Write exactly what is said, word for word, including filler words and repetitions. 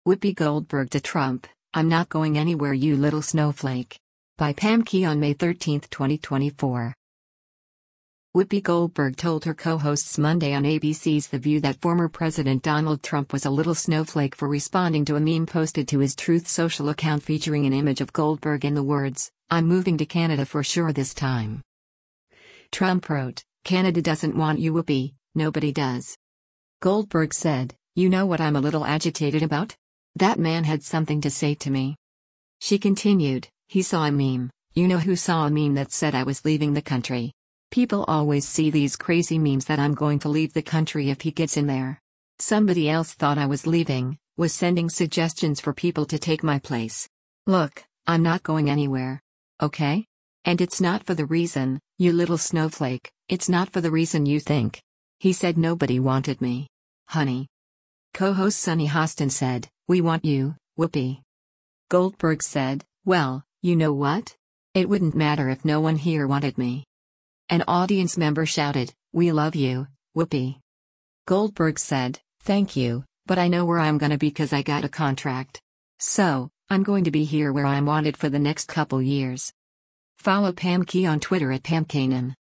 Whoopi Goldberg to Trump, "I'm not going anywhere, you little snowflake." By Pam Key on May thirteenth, twenty twenty-four. Whoopi Goldberg told her co-hosts Monday on A B C's The View that former President Donald Trump was a little snowflake for responding to a meme posted to his Truth Social account featuring an image of Goldberg and the words, "I'm moving to Canada for sure this time." Trump wrote, "Canada doesn't want you, Whoopi, nobody does." Goldberg said, "You know what I'm a little agitated about? That man had something to say to me." She continued, "He saw a meme. You know who saw a meme that said I was leaving the country? People always see these crazy memes that I'm going to leave the country if he gets in there. Somebody else thought I was leaving, was sending suggestions for people to take my place. Look, I'm not going anywhere. Okay? And it's not for the reason, you little snowflake, it's not for the reason you think. He said nobody wanted me. Honey." Co-host Sunny Hostin said, "We want you, Whoopi." Goldberg said, "Well, you know what? It wouldn't matter if no one here wanted me." An audience member shouted, "We love you, Whoopi." Goldberg said, "Thank you, but I know where I'm gonna be because I got a contract. So, I'm going to be here where I'm wanted for the next couple years." Follow Pam Key on Twitter at Pam Kanan.